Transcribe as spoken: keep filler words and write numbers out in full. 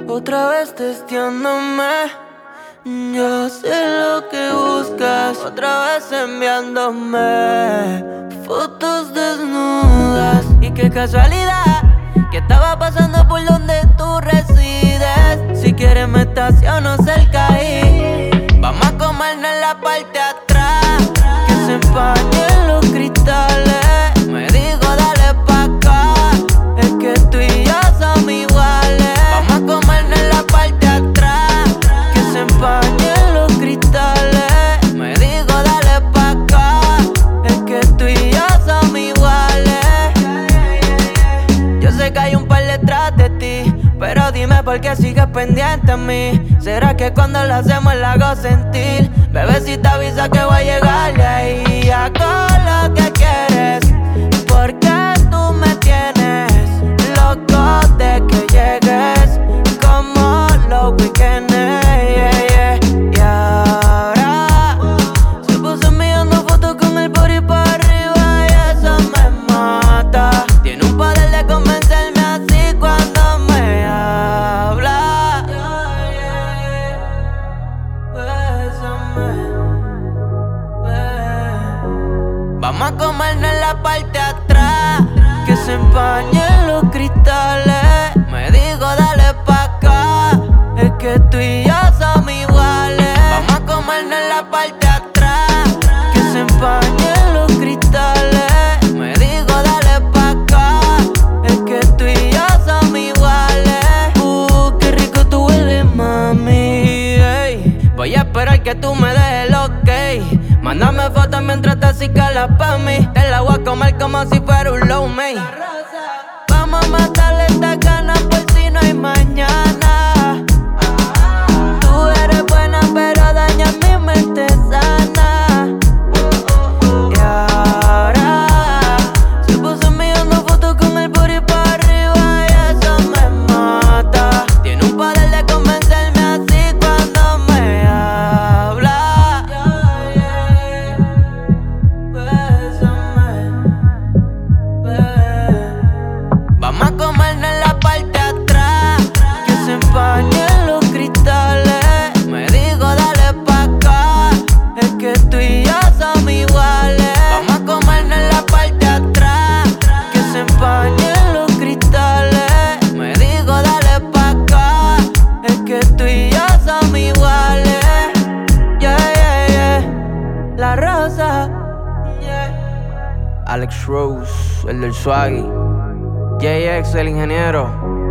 Otra vez testeándome. Yo sé lo que buscas. Otra vez enviándome fotos desnudas. Y qué casualidad que estaba pasando por donde tú resides. Si quieres me estaciono cerca ahí. Vamos a comernos en la parte de atrás, que se empañen los cristales. Me digo dale pa' acá, es que tú y yo somos iguales. Vamos a comernos en la parte de atrás, que se empañen los cristales. Me digo dale pa' acá, es que tú y yo somos iguales. Yo sé que hay un par detrás de ti, pero dime por qué sigues pendiente a mí. ¿Será que cuando lo hacemos la hago sentir? Bebecita avisa que voy a llegarle ahí. Hago lo que quieres, porque tú me tienes loco de que llegues, como los weekends, yeah, yeah. Y ahora se puso enviando fotos con el booty para arriba y eso me mata. Tiene un poder de convencerme así cuando me habla. Vamos a comernos en la parte de atrás, que se empañen los cristales. Me digo dale pa' acá, es que tú y yo somos iguales. Vamos a comernos en la parte de atrás, que se empañen los cristales. Me digo dale pa' acá, es que tú y yo somos iguales. Uh, qué rico tú hueles, mami, ey. Voy a esperar que tú me des el ok. Mándame fotos mientras te acicalas pa' mí. Te la voy a comer como si fuera un low main. Vamos a matarle esta ganas por si no hay mañana. Tú eres buena pero daña mi mente sana. Y ahora se puso enviando fotos con el booty para arriba y eso me mata. Tiene un poder de convencerme así cuando me habla. Vamos a comernos en la parte de atrás, que se empañen los cristales. Me digo dale pa' acá, es que tú y yo somos iguales. Vamos a comernos en la parte de atrás, que se empañen los cristales. Me digo dale pa' acá, es que tú y yo somos iguales. Yeah, yeah, yeah. La Rosa, yeah. Alex Rose, el del Swaggy. J X, el ingeniero.